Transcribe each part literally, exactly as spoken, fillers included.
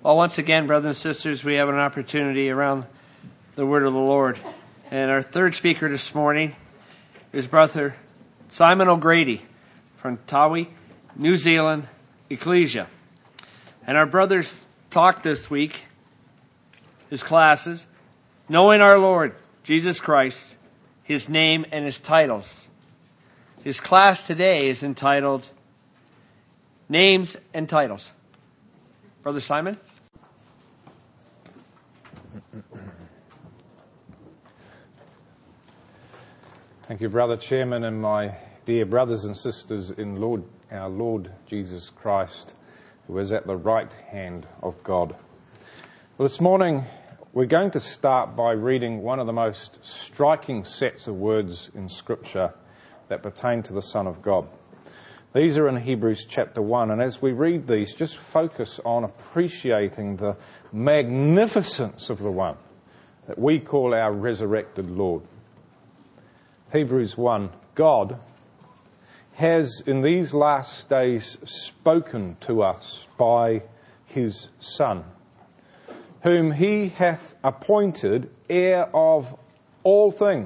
Well, once again, brothers and sisters, we have an opportunity around the Word of the Lord. And our third speaker this morning is Brother Simon O'Grady from Tawi, New Zealand, Ecclesia. And our brother's talk this week, his classes, Knowing Our Lord, Jesus Christ, His Name and His Titles. His class today is entitled Names and Titles. Brother Simon? Thank you, Brother Chairman, and my dear brothers and sisters in Lord, our Lord Jesus Christ, who is at the right hand of God. Well, this morning we're going to start by reading one of the most striking sets of words in Scripture that pertain to the Son of God. These are in Hebrews chapter one, and as we read these, just focus on appreciating the magnificence of the one that we call our resurrected Lord. Hebrews one, God has in these last days spoken to us by His Son, whom He hath appointed heir of all things,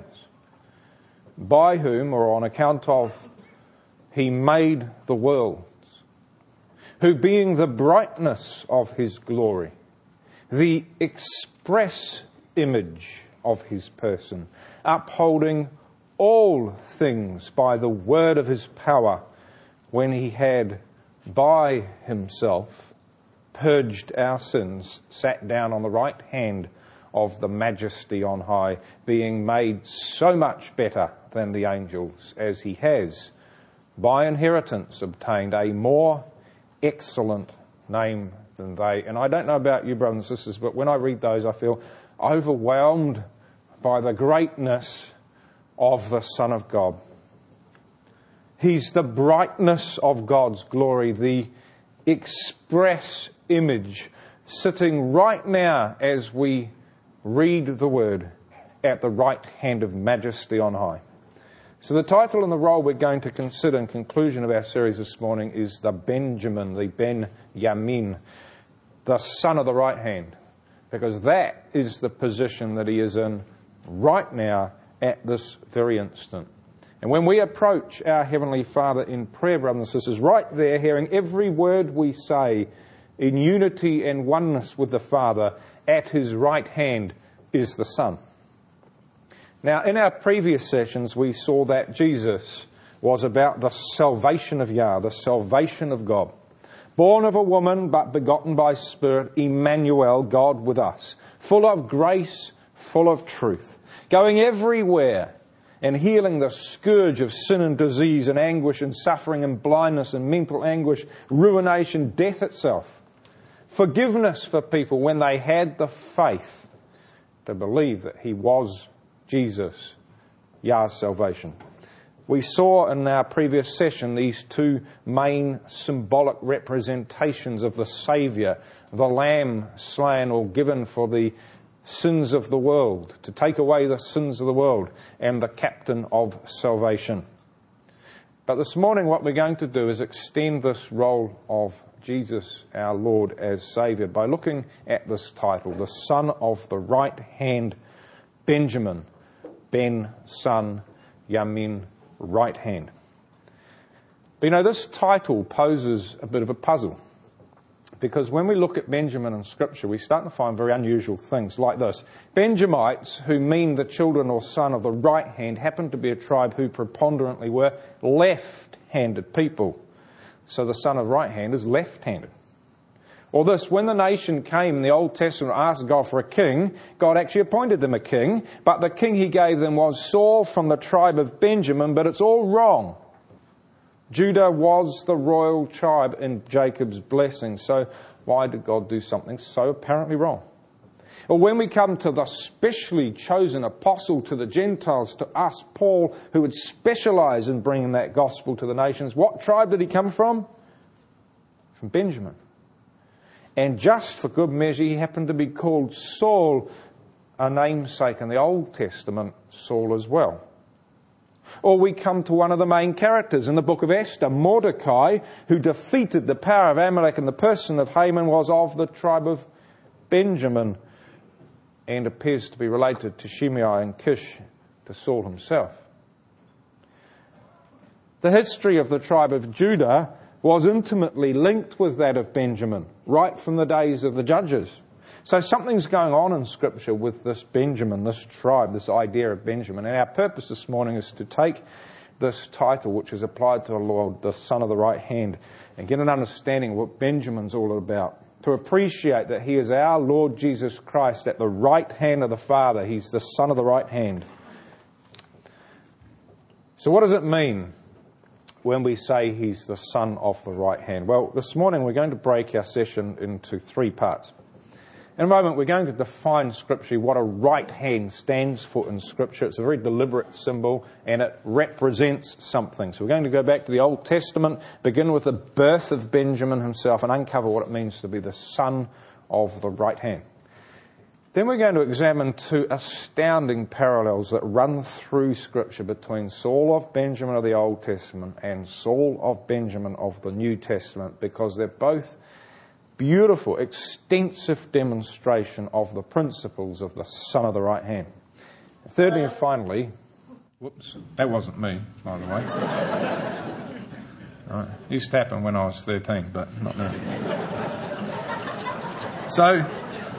by whom, or on account of, He made the worlds, who being the brightness of His glory, the express image of His person, upholding all things by the word of His power, when He had by Himself purged our sins, sat down on the right hand of the Majesty on high, being made so much better than the angels, as He has by inheritance obtained a more excellent name than they. And I don't know about you, brothers and sisters, but when I read those, I feel overwhelmed by the greatness of the Son of God. He's the brightness of God's glory, the express image, sitting right now as we read the Word at the right hand of Majesty on high. So the title and the role we're going to consider in conclusion of our series this morning is the Benjamin, the Ben Yamin, the Son of the right hand, because that is the position that He is in right now at this very instant. And when we approach our Heavenly Father in prayer, brothers and sisters, right there, hearing every word we say in unity and oneness with the Father, at His right hand is the Son. Now, in our previous sessions, we saw that Jesus was about the salvation of Yah, the salvation of God. Born of a woman, but begotten by Spirit, Emmanuel, God with us. Full of grace, full of truth. Going everywhere and healing the scourge of sin and disease and anguish and suffering and blindness and mental anguish, ruination, death itself. Forgiveness for people when they had the faith to believe that He was Jesus, Yah's salvation. We saw in our previous session these two main symbolic representations of the Saviour, the Lamb slain or given for the sins of the world, to take away the sins of the world, and the captain of salvation. But this morning what we're going to do is extend this role of Jesus our Lord as Saviour by looking at this title, the Son of the Right Hand, Benjamin, Ben, Son, Yamin, right hand. But you know, this title poses a bit of a puzzle, because when we look at Benjamin in Scripture, we start to find very unusual things like this. Benjamites, who mean the children or son of the right hand, happen to be a tribe who preponderantly were left-handed people. So the son of right hand is left-handed. Or this, when the nation came in the Old Testament and asked God for a king, God actually appointed them a king, but the king He gave them was Saul from the tribe of Benjamin, but it's all wrong. Judah was the royal tribe in Jacob's blessing, so why did God do something so apparently wrong? Or when we come to the specially chosen apostle to the Gentiles, to us, Paul, who would specialize in bringing that gospel to the nations, what tribe did he come from? From Benjamin. And just for good measure, he happened to be called Saul, a namesake in the Old Testament, Saul as well. Or we come to one of the main characters in the book of Esther, Mordecai, who defeated the power of Amalek in the person of Haman, was of the tribe of Benjamin and appears to be related to Shimei and Kish, to Saul himself. The history of the tribe of Judah was intimately linked with that of Benjamin, right from the days of the judges. So something's going on in Scripture with this Benjamin, this tribe, this idea of Benjamin. And our purpose this morning is to take this title, which is applied to the Lord, the Son of the Right Hand, and get an understanding of what Benjamin's all about. To appreciate that he is our Lord Jesus Christ at the right hand of the Father. He's the Son of the right hand. So what does it mean when we say he's the Son of the right hand? Well, this morning we're going to break our session into three parts. In a moment, we're going to define scripturally what a right hand stands for in Scripture. It's a very deliberate symbol and it represents something. So we're going to go back to the Old Testament, begin with the birth of Benjamin himself and uncover what it means to be the son of the right hand. Then we're going to examine two astounding parallels that run through Scripture between Saul of Benjamin of the Old Testament and Saul of Benjamin of the New Testament, because they're both beautiful, extensive demonstration of the principles of the Son of the right hand. Thirdly and finally, whoops, that wasn't me, by the way. Right. Used to happen when I was thirteen, but not now. So,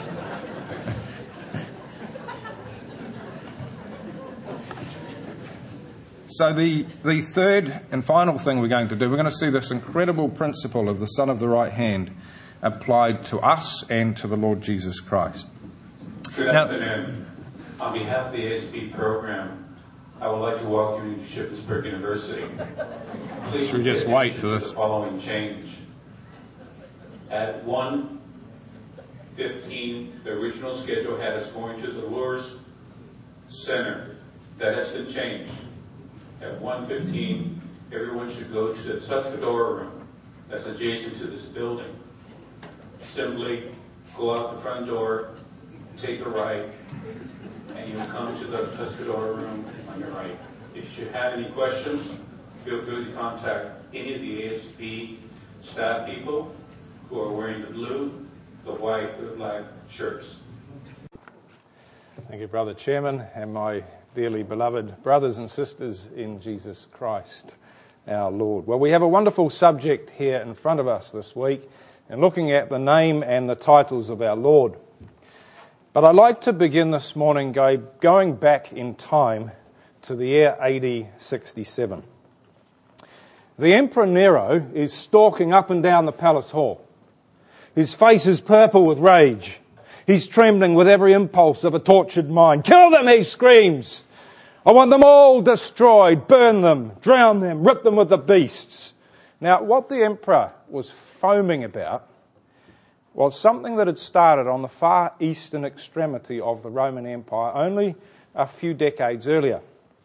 so the, the third and final thing we're going to do, we're going to see this incredible principle of the Son of the right hand applied to us and to the Lord Jesus Christ. Good now, afternoon. On behalf of the A S B program, I would like to welcome you to Shippensburg University. Please should we just wait for this? The following change. At one fifteen, the original schedule had us going to the Lourdes Center. That has been changed. At one fifteen, everyone should go to the Tuscadora room that's adjacent to this building. Simply go out the front door, take a right, and you'll come to the Tuscadora room on your right. If you have any questions, feel free to contact any of the A S B staff people who are wearing the blue, the white, the black shirts. Thank you, Brother Chairman, and my dearly beloved brothers and sisters in Jesus Christ, our Lord. Well, we have a wonderful subject here in front of us this week, and looking at the name and the titles of our Lord. But I'd like to begin this morning go, going back in time to the year A D sixty-seven. The Emperor Nero is stalking up and down the palace hall. His face is purple with rage. He's trembling with every impulse of a tortured mind. Kill them, he screams. I want them all destroyed, burn them, drown them, rip them with the beasts. Now, what the emperor was foaming about was something that had started on the far eastern extremity of the Roman Empire only a few decades earlier.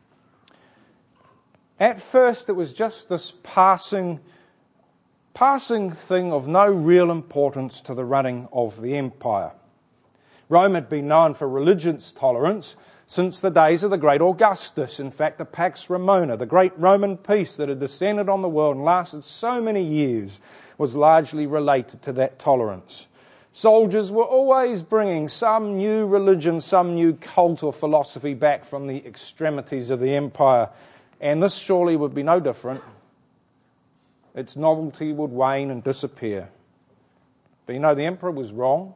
At first, it was just this passing, passing thing of no real importance to the running of the empire. Rome had been known for religious tolerance since the days of the great Augustus. In fact, the Pax Romana, the great Roman peace that had descended on the world and lasted so many years, was largely related to that tolerance. Soldiers were always bringing some new religion, some new cult or philosophy back from the extremities of the empire, and this surely would be no different. Its novelty would wane and disappear. But you know, the emperor was wrong.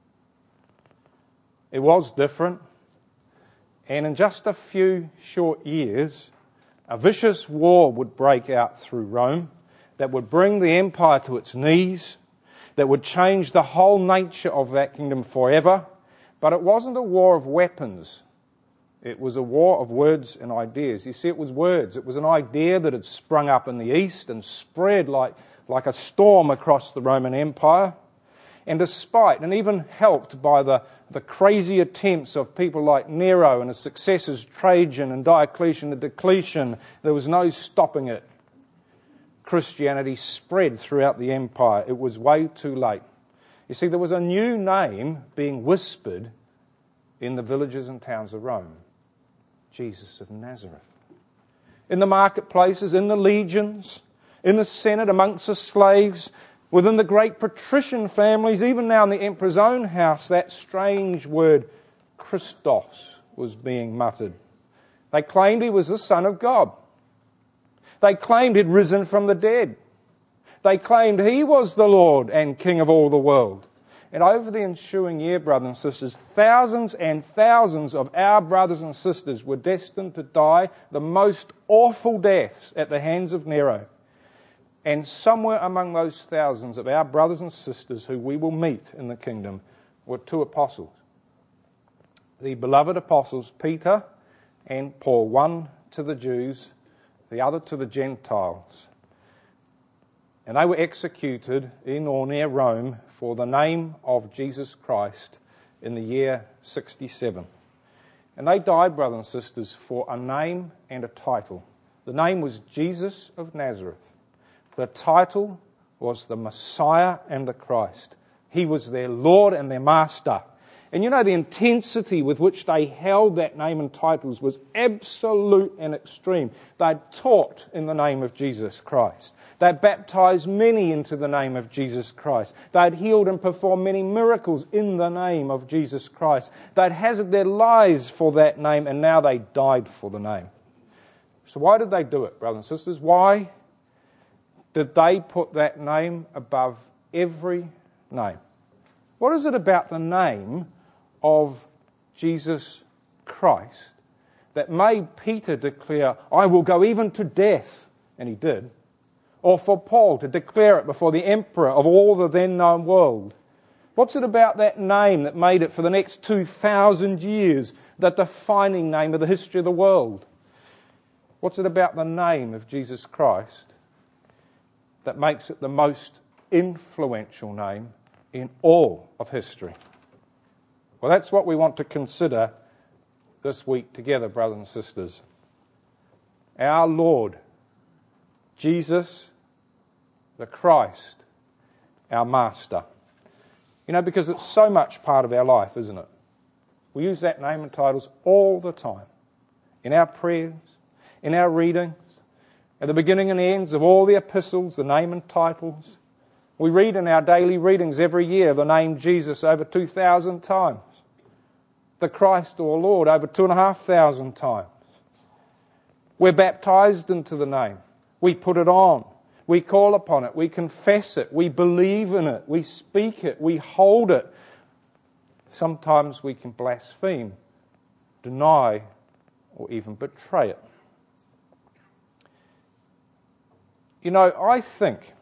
It was different. And in just a few short years, a vicious war would break out through Rome that would bring the empire to its knees, that would change the whole nature of that kingdom forever. But it wasn't a war of weapons. It was a war of words and ideas. You see, it was words. It was an idea that had sprung up in the east and spread like, like a storm across the Roman Empire. And despite, and even helped by the, the crazy attempts of people like Nero and his successors Trajan and Diocletian and Diocletian, there was no stopping it. Christianity spread throughout the empire. It was way too late. You see, there was a new name being whispered in the villages and towns of Rome. Jesus of Nazareth. in the marketplaces, in the legions, in the Senate, amongst the slaves, within the great patrician families, even now in the emperor's own house, that strange word, Christos, was being muttered. They claimed he was the Son of God. They claimed he'd risen from the dead. They claimed he was the Lord and King of all the world. And over the ensuing year, brothers and sisters, thousands and thousands of our brothers and sisters were destined to die the most awful deaths at the hands of Nero. And somewhere among those thousands of our brothers and sisters who we will meet in the kingdom were two apostles. The beloved apostles Peter and Paul, one to the Jews, the other to the Gentiles. And they were executed in or near Rome for the name of Jesus Christ in the year sixty-seven. And they died, brothers and sisters, for a name and a title. The name was Jesus of Nazareth. The title was the Messiah and the Christ. He was their Lord and their Master. And you know, the intensity with which they held that name and titles was absolute and extreme. They'd taught in the name of Jesus Christ. They'd baptized many into the name of Jesus Christ. They'd healed and performed many miracles in the name of Jesus Christ. They'd hazarded their lives for that name, and now they died for the name. So why did they do it, brothers and sisters? Why did they put that name above every name? What is it about the name of Jesus Christ that made Peter declare, I will go even to death? And he did. Or for Paul to declare it before the emperor of all the then known world. What's it about that name that made it for the next two thousand years the defining name of the history of the world? What's it about the name of Jesus Christ that makes it the most influential name in all of history? Well, that's what we want to consider this week together, brothers and sisters. Our Lord, Jesus, the Christ, our Master. You know, because it's so much part of our life, isn't it? We use that name and titles all the time. In our prayers, in our readings, at the beginning and ends of all the epistles, the name and titles. We read in our daily readings every year the name Jesus over two thousand times. The Christ or Lord over two and a half thousand times. We're baptized into the name. We put it on. We call upon it. We confess it. We believe in it. We speak it. We hold it. Sometimes we can blaspheme, deny, or even betray it. You know, I think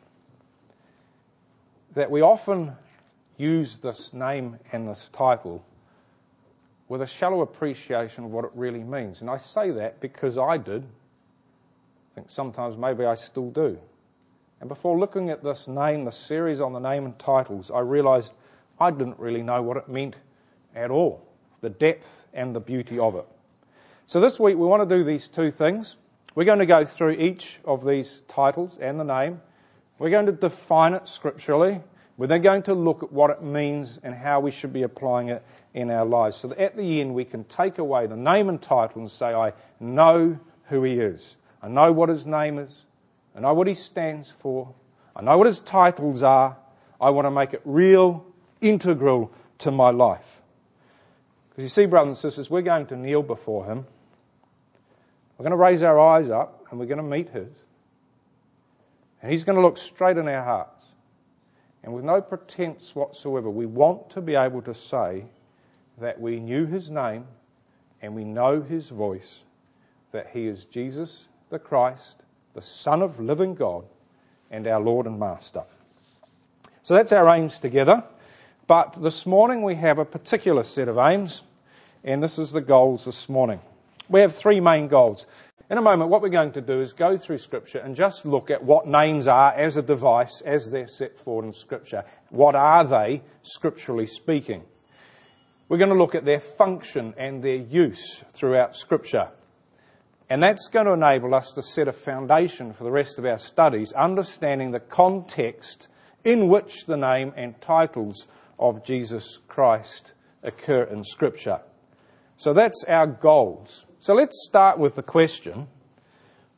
that we often use this name and this title with a shallow appreciation of what it really means. And I say that because I did. I think sometimes maybe I still do. And before looking at this name, the series on the name and titles, I realised I didn't really know what it meant at all, the depth and the beauty of it. So this week we want to do these two things. We're going to go through each of these titles and the name. We're going to define it scripturally. We're then going to look at what it means and how we should be applying it in our lives. So that at the end we can take away the name and title and say, I know who he is. I know what his name is. I know what he stands for. I know what his titles are. I want to make it real, integral to my life. Because you see, brothers and sisters, we're going to kneel before him. We're going to raise our eyes up and we're going to meet his. And he's going to look straight in our hearts. And with no pretense whatsoever, we want to be able to say that we knew his name and we know his voice, that he is Jesus the Christ, the Son of living God, and our Lord and Master. So that's our aims together. But this morning we have a particular set of aims, and this is the goals this morning. We have three main goals. In a moment, what we're going to do is go through Scripture and just look at what names are as a device, as they're set forward in Scripture. What are they, scripturally speaking? We're going to look at their function and their use throughout Scripture. And that's going to enable us to set a foundation for the rest of our studies, understanding the context in which the name and titles of Jesus Christ occur in Scripture. So that's our goals. So let's start with the question,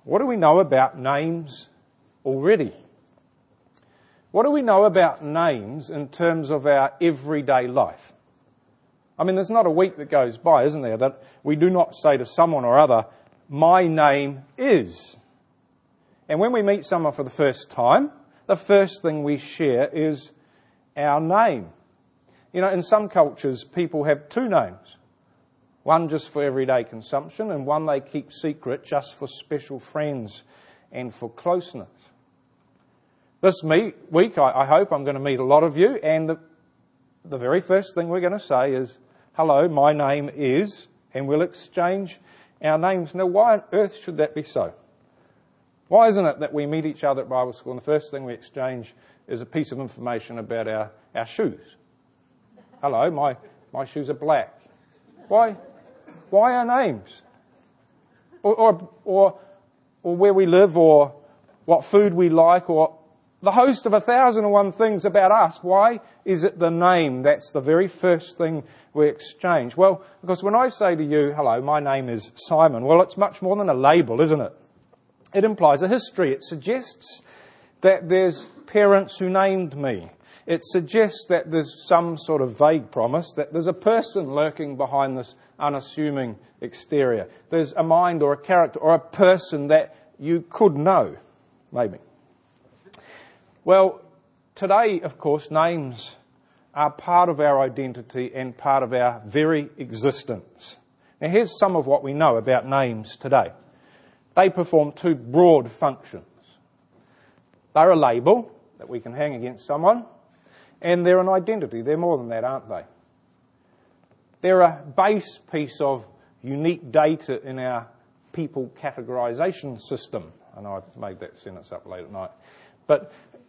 What do we know about names already? What do we know about names in terms of our everyday life? I mean, there's not a week that goes by, isn't there, that we do not say to someone or other, my name is. And when we meet someone for the first time, the first thing we share is our name. You know, in some cultures, people have two names. One just for everyday consumption and one they keep secret just for special friends and for closeness. This meet, week, I, I hope I'm going to meet a lot of you, and the, the very first thing we're going to say is, hello, my name is, and we'll exchange our names. Now, why on earth should that be so? Why isn't it that we meet each other at Bible school and the first thing we exchange is a piece of information about our, our shoes? Hello, my, my shoes are black. Why, why our names? Or, or, or, or where we live, or what food we like, or the host of a thousand and one things about us. Why is it the name that's the very first thing we exchange? Well, because when I say to you, hello, my name is Simon, well, it's much more than a label, isn't it? It implies a history. It suggests that there's parents who named me. It suggests that there's some sort of vague promise that there's a person lurking behind this unassuming exterior. There's a mind or a character or a person that you could know, maybe. Well, today, of course, names are part of our identity and part of our very existence. Now, here's some of what we know about names today. They perform two broad functions. They're a label that we can hang against someone, and they're an identity. They're more than that, aren't they? They're a base piece of unique data in our people categorization system. I know I've made that sentence up late at night. But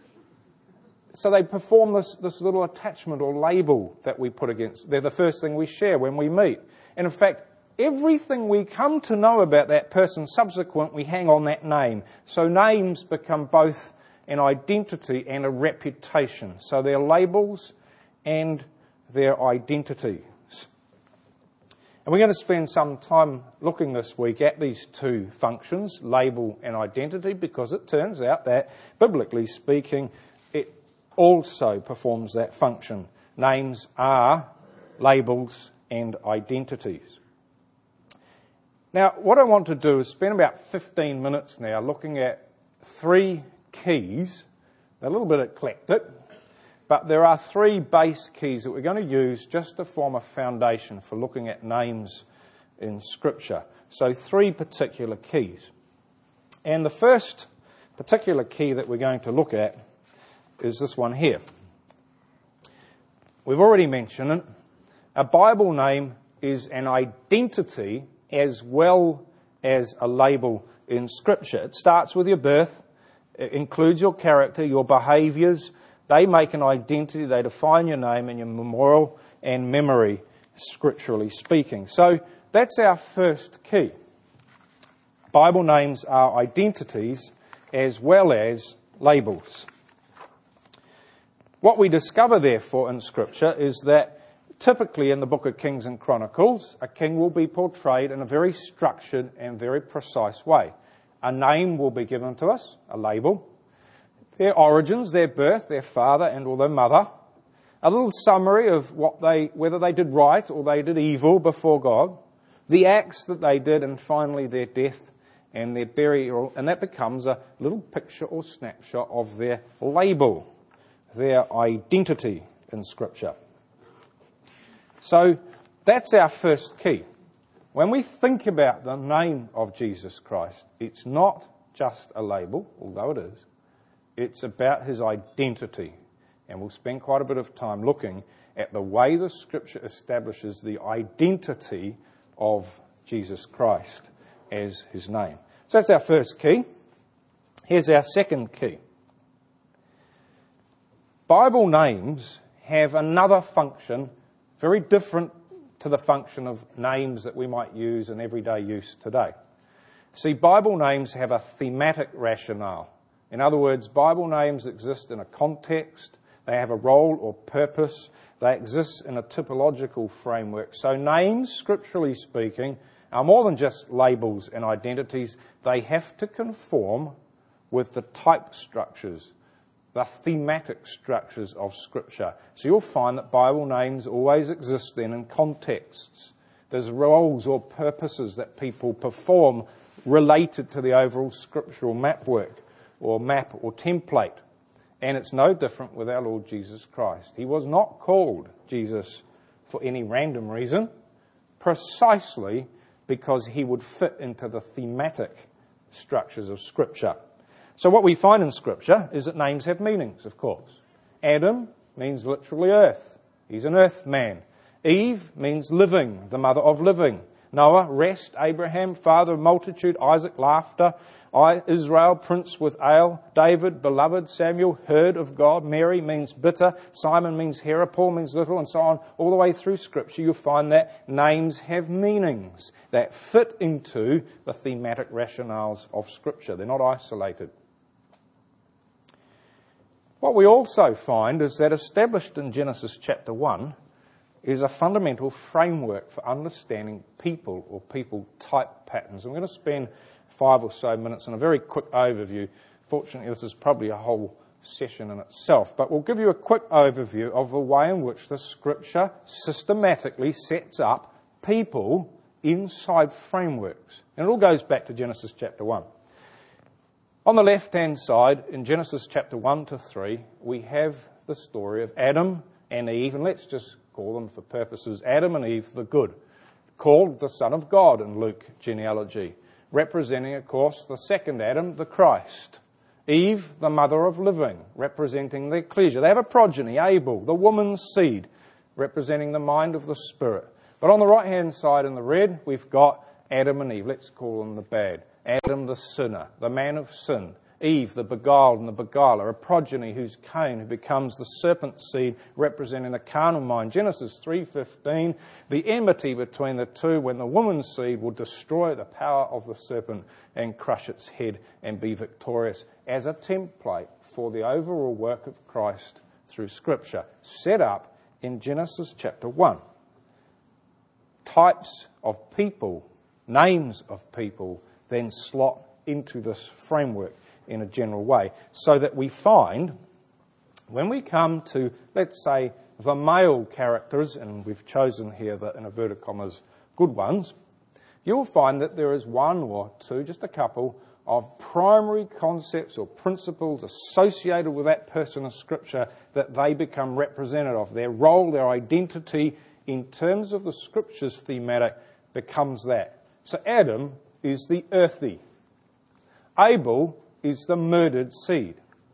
so they perform this, this little attachment or label that we put against. They're the first thing we share when we meet. And in fact, everything we come to know about that person subsequent, we hang on that name. So names become both an identity and a reputation. So they're labels and they're identities. And we're going to spend some time looking this week at these two functions, label and identity, because it turns out that, biblically speaking, it also performs that function. Names are labels and identities. Now, what I want to do is spend about fifteen minutes now looking at three keys. They're a little bit eclectic, but there are three base keys that we're going to use just to form a foundation for looking at names in Scripture. So three particular keys. And the first particular key that we're going to look at is this one here. We've already mentioned it. A Bible name is an identity as well as a label in Scripture. It starts with your birth. It includes your character, your behaviours. They make an identity. They define your name and your memorial and memory, scripturally speaking. So that's our first key. Bible names are identities as well as labels. What we discover, therefore, in Scripture is that typically in the book of Kings and Chronicles, a king will be portrayed in a very structured and very precise way. A name will be given to us, a label, their origins, their birth, their father and or their mother, a little summary of what they, whether they did right or they did evil before God, the acts that they did, and finally their death and their burial, and that becomes a little picture or snapshot of their label, their identity in Scripture. So that's our first key. When we think about the name of Jesus Christ, it's not just a label, although it is. It's about his identity. And we'll spend quite a bit of time looking at the way the Scripture establishes the identity of Jesus Christ as his name. So that's our first key. Here's our second key. Bible names have another function very different to the function of names that we might use in everyday use today. See, Bible names have a thematic rationale. In other words, Bible names exist in a context, they have a role or purpose, they exist in a typological framework. So names, scripturally speaking, are more than just labels and identities. They have to conform with the type structures, the thematic structures of Scripture. So you'll find that Bible names always exist then in contexts. There's roles or purposes that people perform related to the overall scriptural map work or map or template. And it's no different with our Lord Jesus Christ. He was not called Jesus for any random reason, precisely because he would fit into the thematic structures of Scripture. So what we find in Scripture is that names have meanings, of course. Adam means literally earth. He's an earth man. Eve means living, the mother of living. Noah, rest. Abraham, father of multitude. Isaac, laughter. I, Israel, prince with ale. David, beloved. Samuel, heard of God. Mary means bitter. Simon means hearer. Paul means little, and so on. All the way through Scripture, you'll find that names have meanings that fit into the thematic rationales of Scripture. They're not isolated. What we also find is that established in Genesis chapter one is a fundamental framework for understanding people or people type patterns. I'm going to spend five or so minutes on a very quick overview. Fortunately, this is probably a whole session in itself, but we'll give you a quick overview of the way in which the Scripture systematically sets up people inside frameworks. And it all goes back to Genesis chapter one. On the left-hand side, in Genesis chapter one to three, we have the story of Adam and Eve, and let's just call them for purposes Adam and Eve the good, called the Son of God in Luke genealogy, representing, of course, the second Adam, the Christ. Eve, the mother of living, representing the ecclesia. They have a progeny, Abel, the woman's seed, representing the mind of the Spirit. But on the right-hand side in the red, we've got Adam and Eve. Let's call them the bad. Adam, the sinner, the man of sin. Eve, the beguiled and the beguiler, a progeny who's Cain, who becomes the serpent's seed, representing the carnal mind. Genesis three fifteen, the enmity between the two, when the woman's seed will destroy the power of the serpent and crush its head and be victorious, as a template for the overall work of Christ through Scripture, set up in Genesis chapter one. Types of people, names of people, then slot into this framework in a general way, so that we find, when we come to, let's say, the male characters, and we've chosen here the, in inverted commas, good ones, you'll find that there is one or two, just a couple, of primary concepts or principles associated with that person of Scripture that they become representative of. Their role, their identity, in terms of the Scripture's thematic, becomes that. So Adam is the earthy. Abel is the murdered seed.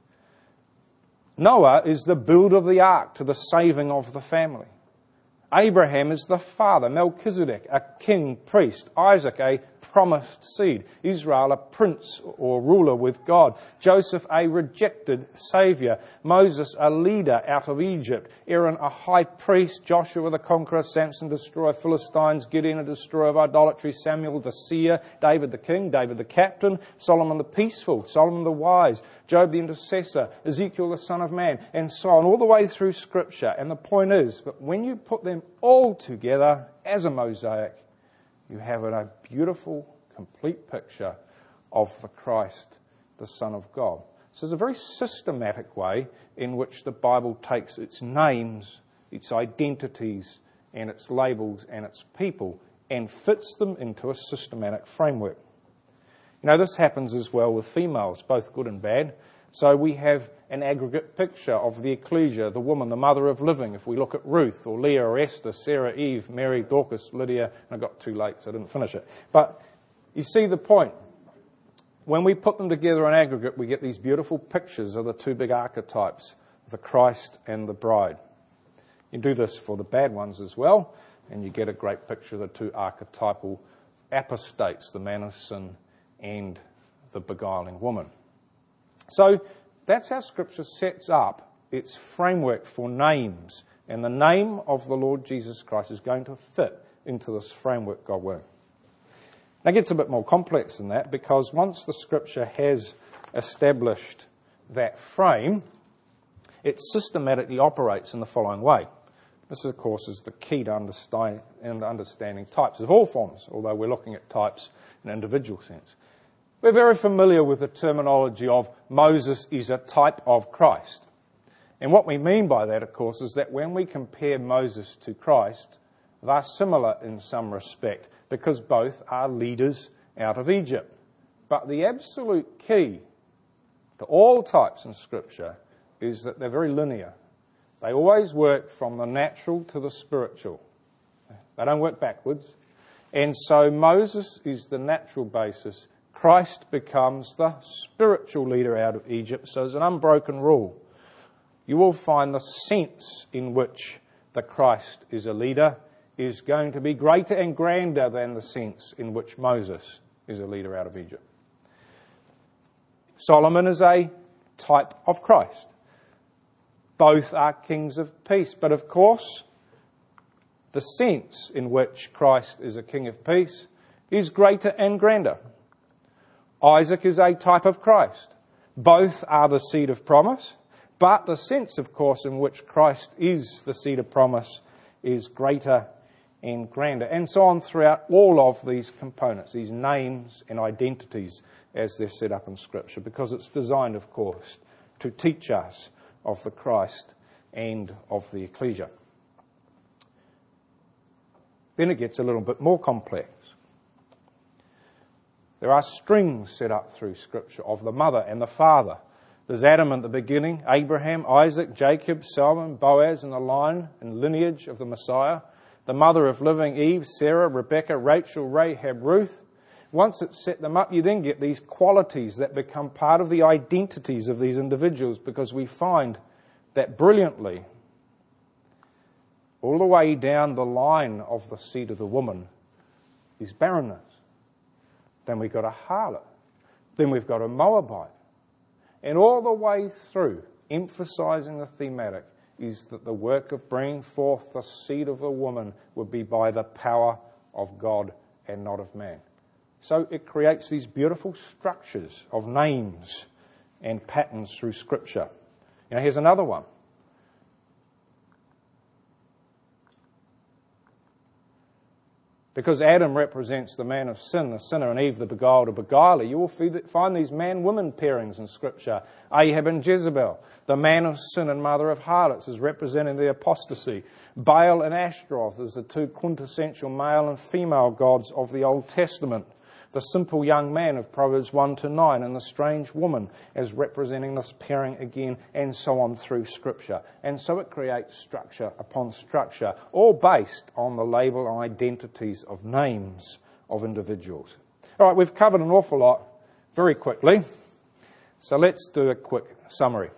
Noah is the builder of the ark to the saving of the family. Abraham is the father. Melchizedek, a king, priest. Isaac, a promised seed. Israel, a prince or ruler with God. Joseph, a rejected saviour. Moses, a leader out of Egypt. Aaron, a high priest. Joshua, the conqueror. Samson, destroyer of Philistines. Gideon, a destroyer of idolatry. Samuel, the seer. David, the king. David, the captain. Solomon, the peaceful. Solomon, the wise. Job, the intercessor. Ezekiel, the son of man. And so on, all the way through Scripture. And the point is, but when you put them all together as a mosaic, you have a beautiful, complete picture of the Christ, the Son of God. So there's a very systematic way in which the Bible takes its names, its identities, and its labels and its people and fits them into a systematic framework. You know, this happens as well with females, both good and bad. So we have an aggregate picture of the ecclesia, the woman, the mother of living. If we look at Ruth or Leah or Esther, Sarah, Eve, Mary, Dorcas, Lydia, and I got too late so I didn't finish it. But you see the point. When we put them together in aggregate, we get these beautiful pictures of the two big archetypes, the Christ and the bride. You do this for the bad ones as well, and you get a great picture of the two archetypal apostates, the man of sin and the beguiling woman. So that's how Scripture sets up its framework for names. And the name of the Lord Jesus Christ is going to fit into this framework, God willing. Now it gets a bit more complex than that, because once the Scripture has established that frame, it systematically operates in the following way. This, of course, is the key to understand, and understanding types of all forms, although we're looking at types in an individual sense. We're very familiar with the terminology of Moses is a type of Christ. And what we mean by that, of course, is that when we compare Moses to Christ, they're similar in some respect, because both are leaders out of Egypt. But the absolute key to all types in Scripture is that they're very linear. They always work from the natural to the spiritual. They don't work backwards. And so Moses is the natural basis. Christ becomes the spiritual leader out of Egypt. So it's an unbroken rule. You will find the sense in which the Christ is a leader is going to be greater and grander than the sense in which Moses is a leader out of Egypt. Solomon is a type of Christ. Both are kings of peace. But of course, the sense in which Christ is a king of peace is greater and grander. Isaac is a type of Christ. Both are the seed of promise. But the sense, of course, in which Christ is the seed of promise is greater and grander. And so on throughout all of these components, these names and identities as they're set up in Scripture, because it's designed, of course, to teach us of the Christ and of the ecclesia. Then it gets a little bit more complex. There are strings set up through Scripture of the mother and the father. There's Adam at the beginning, Abraham, Isaac, Jacob, Solomon, Boaz in the line and lineage of the Messiah. The mother of living Eve, Sarah, Rebecca, Rachel, Rahab, Ruth. Once it's set them up, you then get these qualities that become part of the identities of these individuals, because we find that brilliantly, all the way down the line of the seed of the woman is barrenness. Then we've got a harlot. Then we've got a Moabite. And all the way through, emphasizing the thematic, is that the work of bringing forth the seed of the woman would be by the power of God and not of man. So it creates these beautiful structures of names and patterns through Scripture. Now here's another one. Because Adam represents the man of sin, the sinner, and Eve the beguiled or beguiler, you will find these man-woman pairings in Scripture. Ahab and Jezebel. The man of sin and mother of harlots is representing the apostasy. Baal and Ashtaroth is the two quintessential male and female gods of the Old Testament. The simple young man of Proverbs one to nine, and the strange woman as representing this pairing again, and so on through Scripture. And so it creates structure upon structure, all based on the label and identities of names of individuals. All right, we've covered an awful lot very quickly, so let's do a quick summary.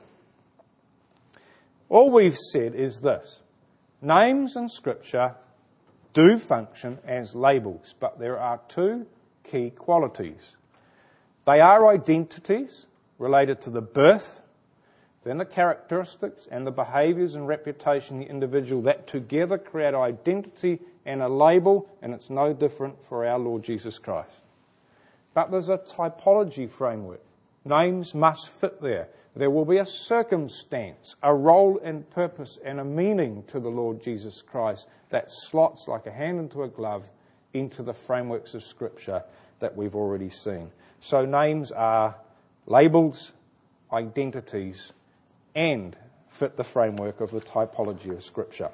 All we've said is this: names in Scripture do function as labels, but there are two key qualities. They are identities related to the birth, then the characteristics and the behaviours and reputation of the individual that together create identity and a label, and it's no different for our Lord Jesus Christ. But there's a typology framework. Names must fit there. There will be a circumstance, a role and purpose and a meaning to the Lord Jesus Christ that slots like a hand into a glove into the frameworks of Scripture that we've already seen. So names are labels, identities, and fit the framework of the typology of Scripture.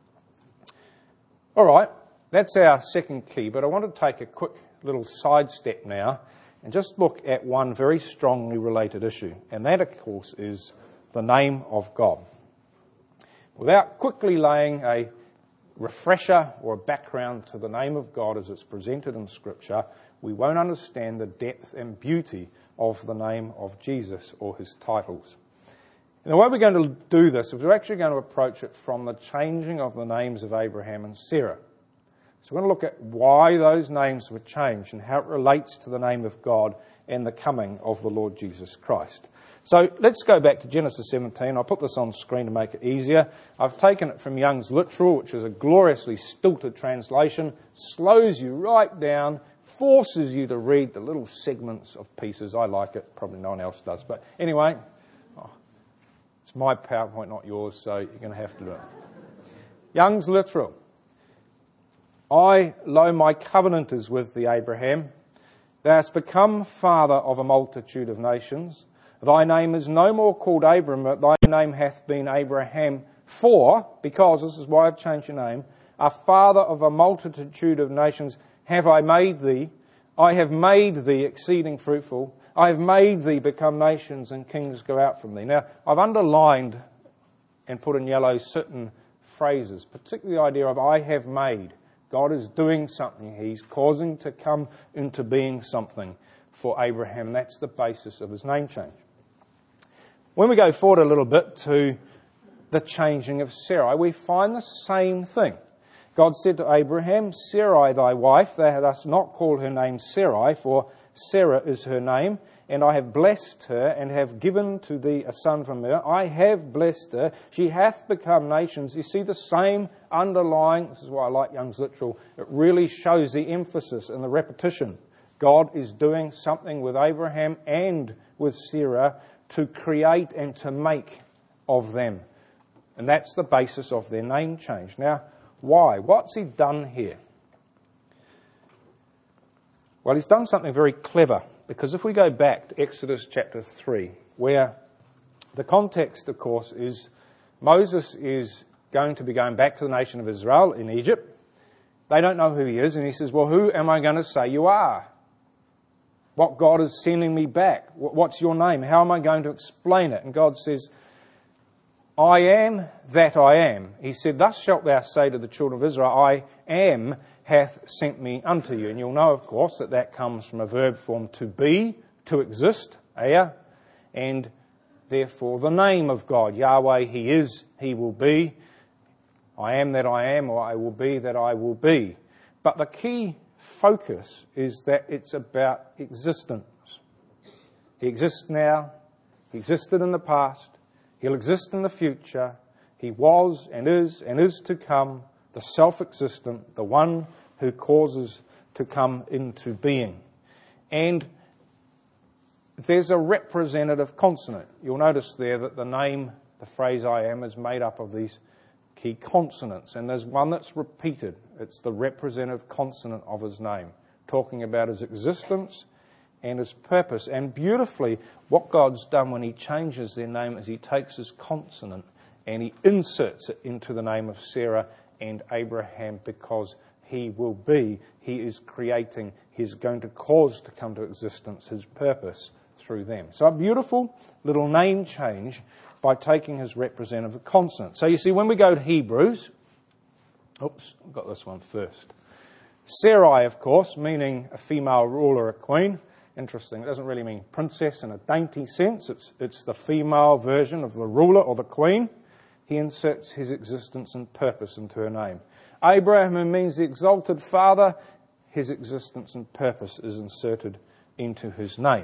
All right, that's our second key, but I want to take a quick little sidestep now and just look at one very strongly related issue, and that, of course, is the name of God. Without quickly laying a refresher or a background to the name of God as it's presented in Scripture, we won't understand the depth and beauty of the name of Jesus or his titles. And the way we're going to do this is we're actually going to approach it from the changing of the names of Abraham and Sarah. So we're going to look at why those names were changed and how it relates to the name of God and the coming of the Lord Jesus Christ. So let's go back to Genesis seventeen. I'll put this on screen to make it easier. I've taken it from Young's Literal, which is a gloriously stilted translation, slows you right down, forces you to read the little segments of pieces. I like it. Probably no one else does. But anyway, oh, it's my PowerPoint, not yours, so you're going to have to do it. Young's literal. I, lo, my covenant is with thee, Abraham. Thou hast become father of a multitude of nations. Thy name is no more called Abram, but thy name hath been Abraham. For, because, this is why I've changed your name, a father of a multitude of nations have I made thee. I have made thee exceeding fruitful. I have made thee become nations, and kings go out from thee. Now, I've underlined and put in yellow certain phrases, particularly the idea of I have made. God is doing something. He's causing to come into being something for Abraham. That's the basis of his name change. When we go forward a little bit to the changing of Sarai, we find the same thing. God said to Abraham, Sarai thy wife, thou hast not called her name Sarai, for Sarah is her name, and I have blessed her, and have given to thee a son from her. I have blessed her. She hath become nations. You see the same underlying, this is why I like Young's literal, it really shows the emphasis and the repetition. God is doing something with Abraham and with Sarah to create and to make of them. And that's the basis of their name change. Now, why? What's he done here? Well, he's done something very clever, because if we go back to Exodus chapter three, where the context, of course, is Moses is going to be going back to the nation of Israel in Egypt. They don't know who he is, and he says, well, who am I going to say you are? What God is sending me back? What's your name? How am I going to explain it? And God says, I am that I am. He said, thus shalt thou say to the children of Israel, I am hath sent me unto you. And you'll know, of course, that that comes from a verb form to be, to exist, aya, and therefore the name of God, Yahweh, He is, He will be. I am that I am, or I will be that I will be. But the key focus is that it's about existence. He exists now. He existed in the past. He'll exist in the future. He was and is and is to come, the self-existent, the one who causes to come into being. And there's a representative consonant. You'll notice there that the name, the phrase I am, is made up of these key consonants. And there's one that's repeated. It's the representative consonant of his name, talking about his existence and his purpose. And beautifully, what God's done when he changes their name is he takes his consonant and he inserts it into the name of Sarah and Abraham, because he will be, he is creating, he's going to cause to come to existence his purpose through them. So a beautiful little name change by taking his representative consonant. So you see, when we go to Hebrews, oops, I've got this one first. Sarai, of course, meaning a female ruler, a queen. Interesting, it doesn't really mean princess in a dainty sense. It's, it's the female version of the ruler or the queen. He inserts his existence and purpose into her name. Abraham, who means the exalted father, his existence and purpose is inserted into his name.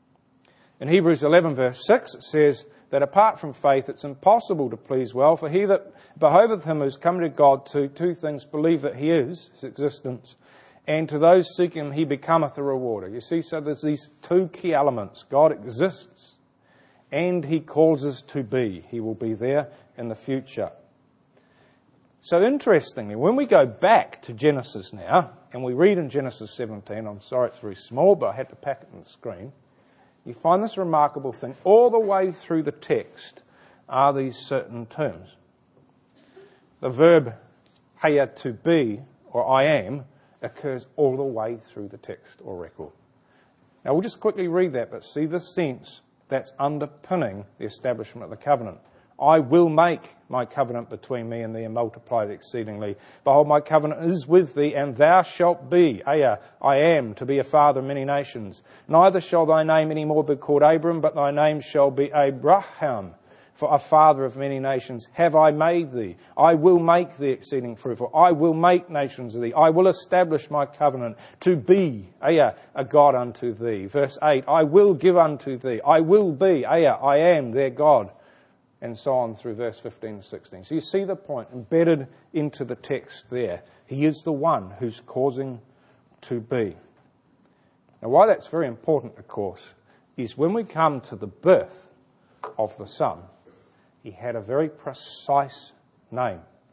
In Hebrews eleven verse six it says that apart from faith it's impossible to please well, for he that behoveth him who's come to God to two things, believe that he is, his existence, and to those seeking him he becometh a rewarder. You see, so there's these two key elements. God exists and he calls us to be. He will be there in the future. So interestingly, when we go back to Genesis now, and we read in Genesis seventeen, I'm sorry it's very small, but I had to pack it on the screen, you find this remarkable thing. All the way through the text are these certain terms. The verb haya, to be, or I am, occurs all the way through the text or record. Now we'll just quickly read that, but see the sense that's underpinning the establishment of the covenant. I will make my covenant between me and thee and multiply thee exceedingly. Behold, my covenant is with thee, and thou shalt be, aya, I am, to be a father of many nations. Neither shall thy name any more be called Abram, but thy name shall be Abraham. For a father of many nations have I made thee. I will make thee exceeding fruitful. I will make nations of thee. I will establish my covenant to be, aya, a God unto thee. Verse eight, I will give unto thee. I will be, aya, I am their God. And so on through verse fifteen and sixteen. So you see the point embedded into the text there. He is the one who's causing to be. Now why that's very important, of course, is when we come to the birth of the Son, he had a very precise name.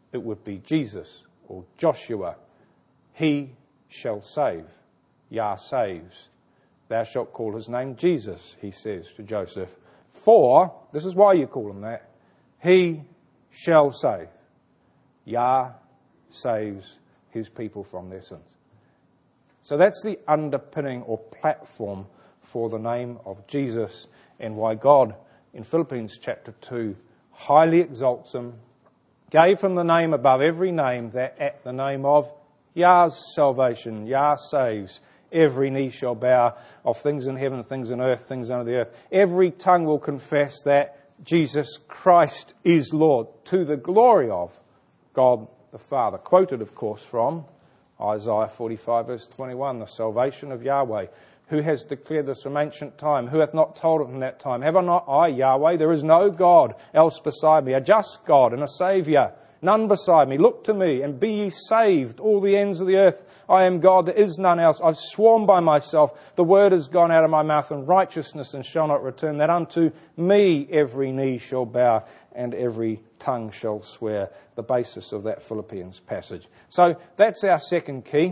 it would be Jesus or Joshua. He shall save. Yah saves. Thou shalt call his name Jesus, he says to Joseph. For, this is why you call him that, he shall save. Yah saves his people from their sins. So that's the underpinning or platform for the name of Jesus, and why God in Philippians chapter two highly exalts him, gave him the name above every name, that at the name of Yah's salvation, Yah saves, every knee shall bow, of things in heaven, things in earth, things under the earth. Every tongue will confess that Jesus Christ is Lord, to the glory of God the Father. Quoted, of course, from Isaiah forty-five, verse twenty-one, the salvation of Yahweh. Who has declared this from ancient time? Who hath not told it in that time? Have I not I, Yahweh? There is no God else beside me, a just God and a Saviour. None beside me. Look to me, and be ye saved, all the ends of the earth. I am God, there is none else. I've sworn by myself, the word has gone out of my mouth, and righteousness and shall not return, that unto me every knee shall bow, and every tongue shall swear. The basis of that Philippians passage. So that's our second key.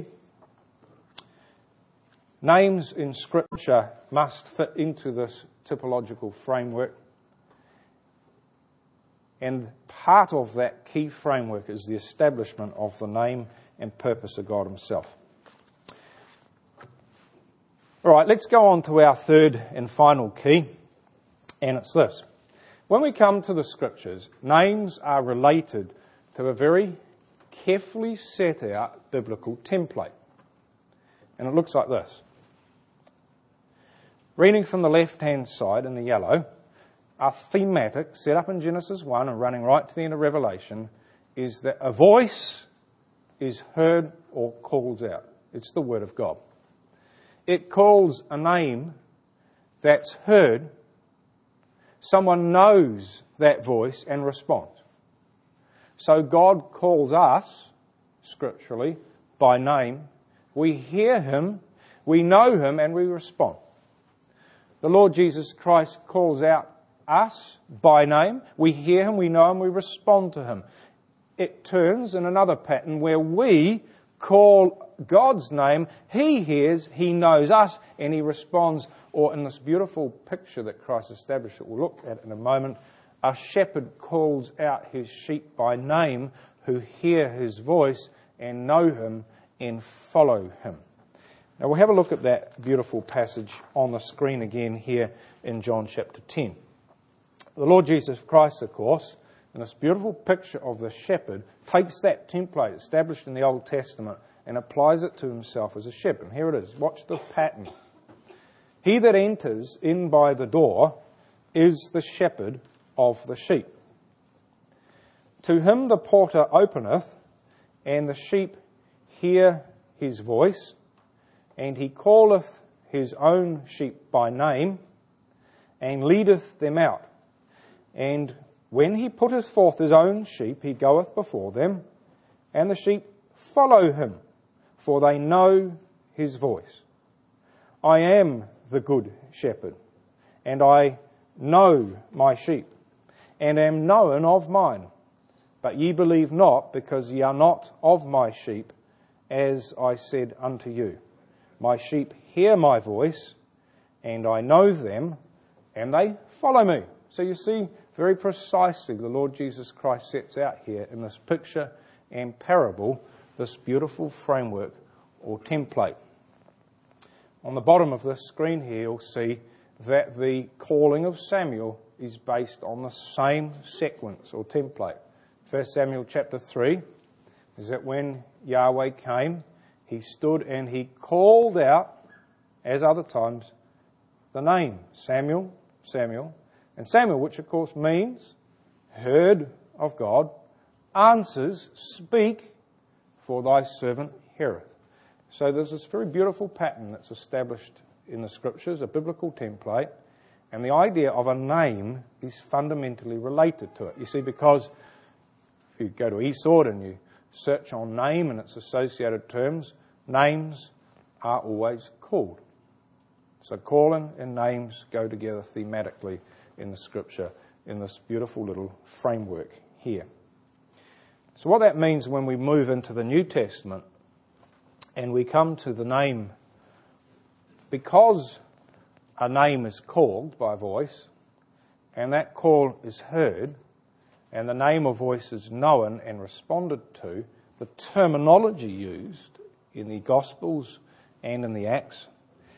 Names in Scripture must fit into this typological framework. And part of that key framework is the establishment of the name and purpose of God himself. All right, let's go on to our third and final key, and it's this. When we come to the Scriptures, names are related to a very carefully set out biblical template. And it looks like this. Reading from the left-hand side in the yellow, our thematic, set up in Genesis one and running right to the end of Revelation, is that a voice is heard or calls out. It's the Word of God. It calls a name that's heard. Someone knows that voice and responds. So God calls us, scripturally, by name. We hear him, we know him, and we respond. The Lord Jesus Christ calls out us by name. We hear him, we know him, we respond to him. It turns in another pattern where we call God's name, he hears, he knows us, and he responds. Or in this beautiful picture that Christ established that we'll look at in a moment, a shepherd calls out his sheep by name who hear his voice and know him and follow him. Now we'll have a look at that beautiful passage on the screen again here in John chapter ten. The Lord Jesus Christ, of course, in this beautiful picture of the shepherd, takes that template established in the Old Testament and applies it to himself as a shepherd. Here it is. Watch the pattern. He that enters in by the door is the shepherd of the sheep. To him the porter openeth, and the sheep hear his voice, and he calleth his own sheep by name, and leadeth them out. And when he putteth forth his own sheep, he goeth before them, and the sheep follow him, for they know his voice. I am the good shepherd, and I know my sheep, and am known of mine. But ye believe not, because ye are not of my sheep, as I said unto you. My sheep hear my voice, and I know them, and they follow me. So you see very precisely the Lord Jesus Christ sets out here in this picture and parable this beautiful framework or template. On the bottom of this screen here, you'll see that the calling of Samuel is based on the same sequence or template. First Samuel chapter three is that when Yahweh came, he stood and he called out, as other times, the name Samuel, Samuel. And Samuel, which of course means heard of God, answers, speak, for thy servant heareth. So there's this very beautiful pattern that's established in the Scriptures, a biblical template, and the idea of a name is fundamentally related to it. You see, because if you go to eSword and you search on name and its associated terms, names are always called. So calling and names go together thematically in the Scripture in this beautiful little framework here. So what that means when we move into the New Testament and we come to the name, because a name is called by voice, and that call is heard, and the name or voice is known and responded to, the terminology used in the Gospels and in the Acts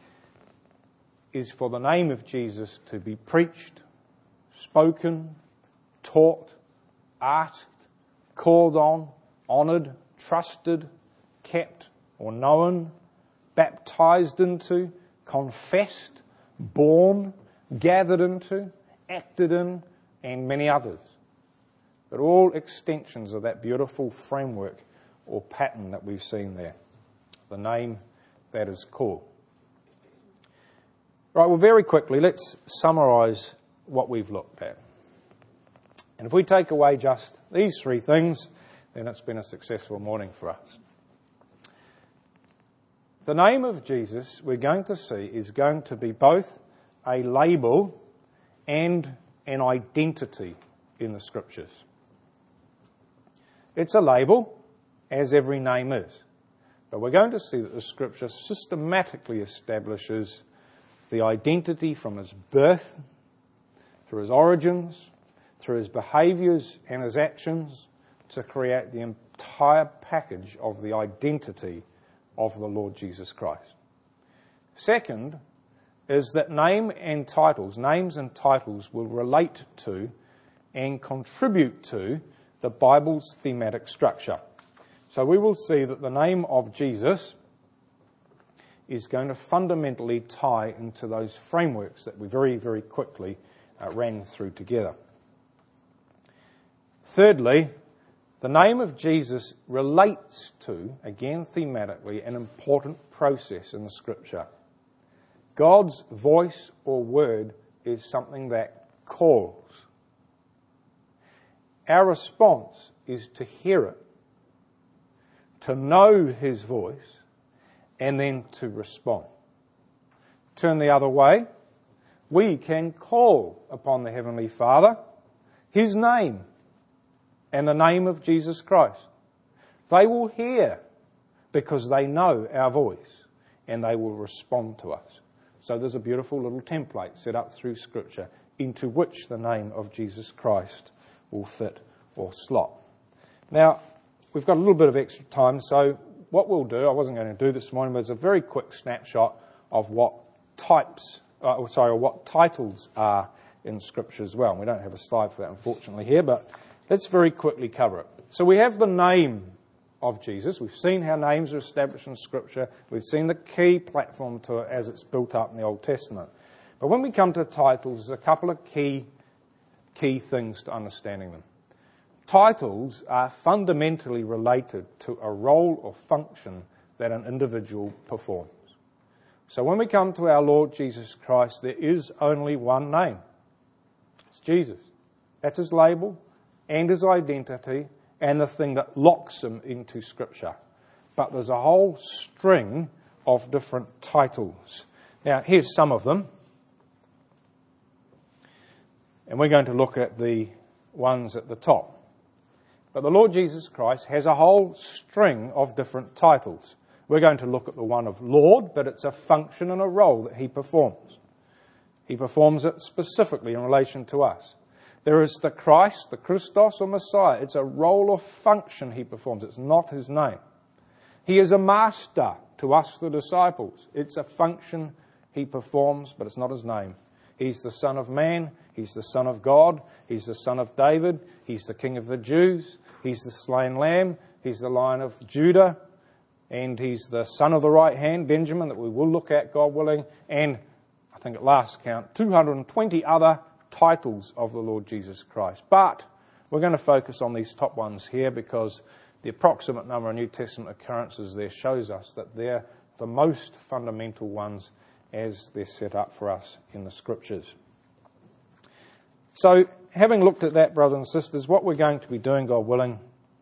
is for the name of Jesus to be preached, spoken, taught, asked, called on, honoured, trusted, kept or known, baptised into, confessed, born, gathered into, acted in, and many others. But all extensions of that beautiful framework or pattern that we've seen there. The name that is called. Right, well, very quickly, let's summarise what we've looked at. And if we take away just these three things, then it's been a successful morning for us. The name of Jesus, we're going to see, is going to be both a label and an identity in the Scriptures. It's a label, as every name is. But we're going to see that the Scripture systematically establishes the identity from his birth, through his origins, through his behaviours and his actions, to create the entire package of the identity of the Lord Jesus Christ. Second is that name and titles, names and titles will relate to and contribute to the Bible's thematic structure. So we will see that the name of Jesus is going to fundamentally tie into those frameworks that we very, very quickly uh, ran through together. Thirdly, the name of Jesus relates to, again thematically, an important process in the Scripture. God's voice or word is something that calls. Our response is to hear it, to know his voice, and then to respond. Turn the other way, we can call upon the Heavenly Father, his name, and the name of Jesus Christ. They will hear because they know our voice, and they will respond to us. So there's a beautiful little template set up through Scripture into which the name of Jesus Christ will fit or slot. Now, we've got a little bit of extra time, so what we'll do, I wasn't going to do this morning, but it's a very quick snapshot of what types, uh, sorry, what titles are in Scripture as well. We don't have a slide for that, unfortunately, here, but let's very quickly cover it. So we have the name of Jesus. We've seen how names are established in Scripture. We've seen the key platform to it as it's built up in the Old Testament. But when we come to titles, there's a couple of key, key things to understanding them. Titles are fundamentally related to a role or function that an individual performs. So when we come to our Lord Jesus Christ, there is only one name. It's Jesus. That's his label and his identity and the thing that locks him into Scripture. But there's a whole string of different titles. Now, here's some of them. And we're going to look at the ones at the top. But the Lord Jesus Christ has a whole string of different titles. We're going to look at the one of Lord, but it's a function and a role that he performs. He performs it specifically in relation to us. There is the Christ, the Christos or Messiah. It's a role or function he performs. It's not his name. He is a master to us, the disciples. It's a function he performs, but it's not his name. He's the Son of Man. He's the Son of God. He's the Son of David. He's the King of the Jews. He's the slain Lamb. He's the Lion of Judah. And he's the son of the right hand, Benjamin, that we will look at, God willing. And I think at last count, two hundred twenty other titles of the Lord Jesus Christ. But we're going to focus on these top ones here because the approximate number of New Testament occurrences there shows us that they're the most fundamental ones as they're set up for us in the Scriptures. So, having looked at that, brothers and sisters, what we're going to be doing, God willing,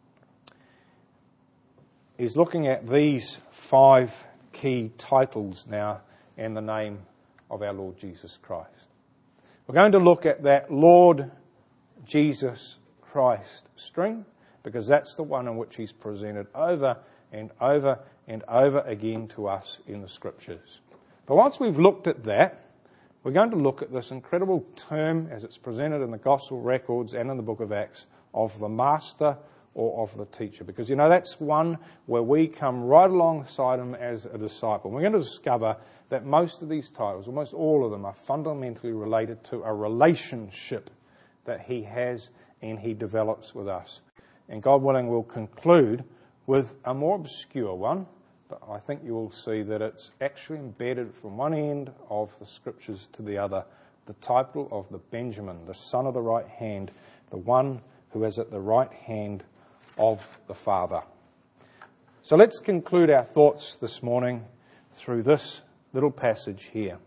is looking at these five key titles now and the name of our Lord Jesus Christ. We're going to look at that Lord Jesus Christ string, because that's the one in which he's presented over and over and over again to us in the Scriptures. But once we've looked at that, we're going to look at this incredible term as it's presented in the Gospel records and in the book of Acts of the Master or of the Teacher. Because, you know, that's one where we come right alongside him as a disciple. We're going to discover that most of these titles, almost all of them, are fundamentally related to a relationship that he has and he develops with us. And God willing, we'll conclude with a more obscure one, but I think you will see that it's actually embedded from one end of the Scriptures to the other, the title of the Benjamin, the son of the right hand, the one who is at the right hand of the Father. So let's conclude our thoughts this morning through this little passage here.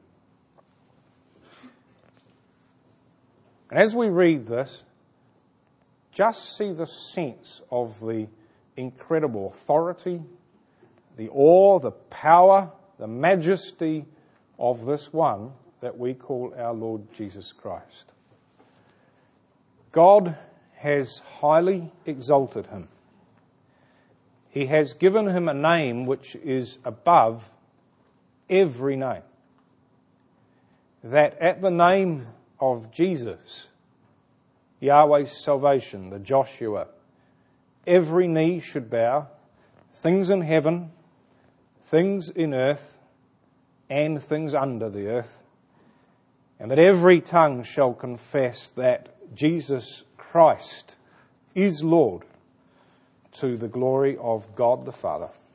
And as we read this, just see the sense of the incredible authority, the awe, the power, the majesty of this one that we call our Lord Jesus Christ. God has highly exalted him. He has given him a name which is above every name. That at the name of Jesus, Yahweh's salvation, the Joshua, every knee should bow, things in heaven, things in earth, and things under the earth, and that every tongue shall confess that Jesus Christ is Lord, to the glory of God the Father.